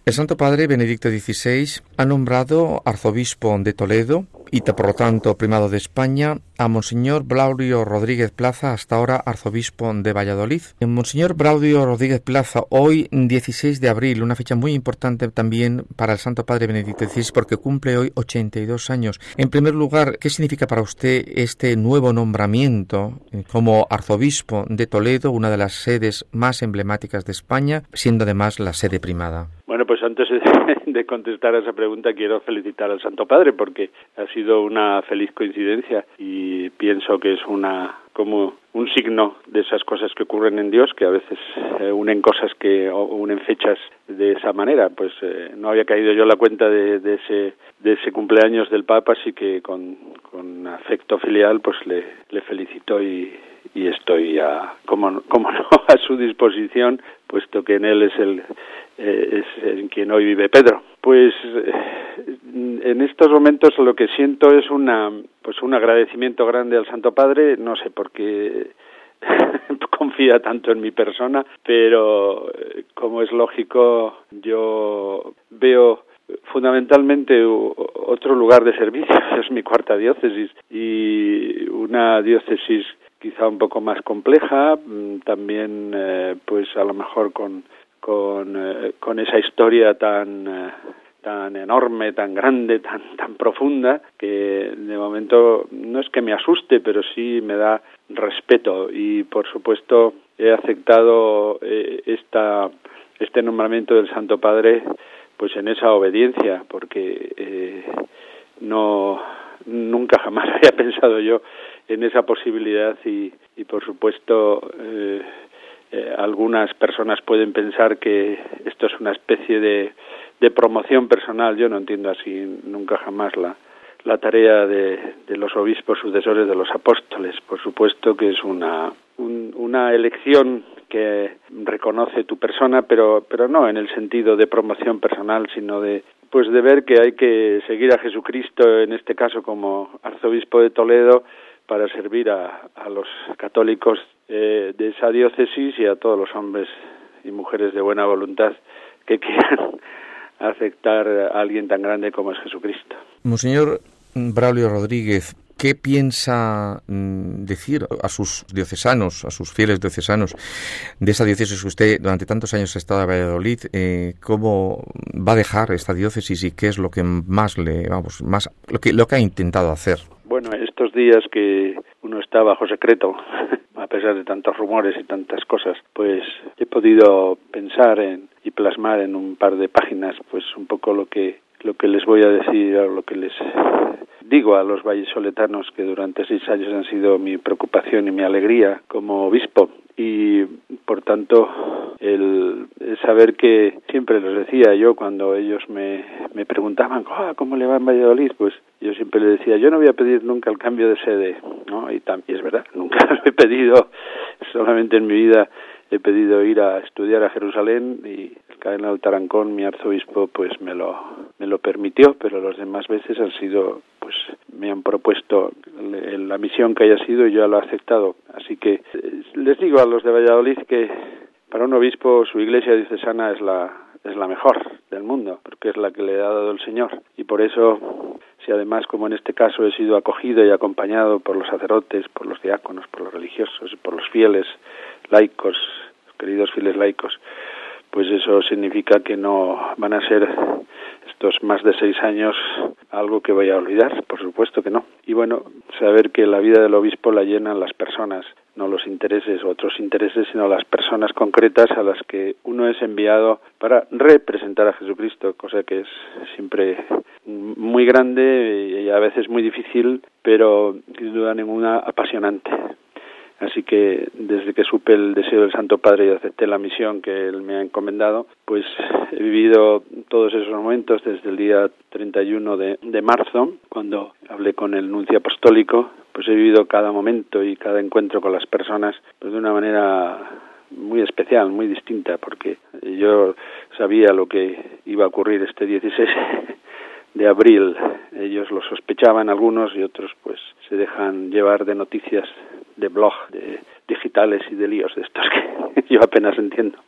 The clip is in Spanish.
El Santo Padre Benedicto XVI ha nombrado arzobispo de Toledo y, por lo tanto, primado de España, a Monseñor Braulio Rodríguez Plaza, hasta ahora arzobispo de Valladolid. Monseñor Braulio Rodríguez Plaza, hoy 16 de abril, una fecha muy importante también para el Santo Padre Benedicto XVI porque cumple hoy 82 años. En primer lugar, ¿qué significa para usted este nuevo nombramiento como arzobispo de Toledo, una de las sedes más emblemáticas de España, siendo además la sede primada? Bueno, pues antes de contestar a esa pregunta quiero felicitar al Santo Padre porque ha sido una feliz coincidencia y pienso que es como un signo de esas cosas que ocurren en Dios, que a veces unen cosas o unen fechas de esa manera. Pues no había caído yo en la cuenta de ese cumpleaños del Papa, así que con afecto filial pues le felicito y estoy como no, a su disposición, puesto que en él es en quien hoy vive Pedro. Pues en estos momentos lo que siento es un agradecimiento grande al Santo Padre, no sé por qué confía tanto en mi persona, pero como es lógico, yo veo fundamentalmente otro lugar de servicio, es mi cuarta diócesis, y una diócesis quizá un poco más compleja, también pues a lo mejor con esa historia tan enorme, tan grande, tan profunda, que de momento no es que me asuste, pero sí me da respeto y por supuesto he aceptado este nombramiento del Santo Padre pues en esa obediencia, porque nunca jamás había pensado yo en esa posibilidad y por supuesto algunas personas pueden pensar que esto es una especie de promoción personal. Yo no entiendo así nunca jamás la tarea de los obispos sucesores de los apóstoles. Por supuesto que es una elección que reconoce tu persona, pero no en el sentido de promoción personal, sino de ver que hay que seguir a Jesucristo, en este caso como arzobispo de Toledo, para servir a los católicos de esa diócesis y a todos los hombres y mujeres de buena voluntad que quieran aceptar a alguien tan grande como es Jesucristo. Monseñor Braulio Rodríguez, ¿qué piensa decir a sus diocesanos, a sus fieles diocesanos de esa diócesis que usted durante tantos años ha estado en Valladolid? ¿Cómo va a dejar esta diócesis y qué es lo que más lo que ha intentado hacer? Bueno, estos días que uno está bajo secreto, a pesar de tantos rumores y tantas cosas, pues he podido pensar y plasmar en un par de páginas pues un poco lo que les voy a decir, o lo que les digo a los vallisoletanos, que durante 6 años han sido mi preocupación y mi alegría como obispo. Y por tanto el saber que siempre les decía yo cuando ellos me preguntaban ¿cómo le va en Valladolid? Pues yo siempre les decía, yo no voy a pedir nunca el cambio de sede, ¿no? Y es verdad, nunca lo he pedido, solamente en mi vida he pedido ir a estudiar a Jerusalén y el cardenal Tarancón, mi arzobispo, pues me lo permitió, pero las demás veces han sido, pues me han propuesto la misión que haya sido y yo lo he aceptado. Así que les digo a los de Valladolid que para un obispo su iglesia diocesana es la mejor del mundo, porque es la que le ha dado el Señor. Y por eso, si además, como en este caso, he sido acogido y acompañado por los sacerdotes, por los diáconos, por los religiosos, por los fieles laicos, queridos fieles laicos, pues eso significa que no van a ser estos más de 6 años algo que vaya a olvidar, por supuesto que no. Y bueno, saber que la vida del obispo la llenan las personas, no los intereses o otros intereses, sino las personas concretas a las que uno es enviado para representar a Jesucristo, cosa que es siempre muy grande y a veces muy difícil, pero sin duda ninguna apasionante. Así que desde que supe el deseo del Santo Padre y acepté la misión que él me ha encomendado, pues he vivido todos esos momentos desde el día 31 de marzo, cuando hablé con el nuncio apostólico, pues he vivido cada momento y cada encuentro con las personas pues de una manera muy especial, muy distinta, porque yo sabía lo que iba a ocurrir este 16 de abril. Ellos lo sospechaban algunos y otros pues se dejan llevar de noticias de blog, de digitales y de líos de estos que yo apenas entiendo.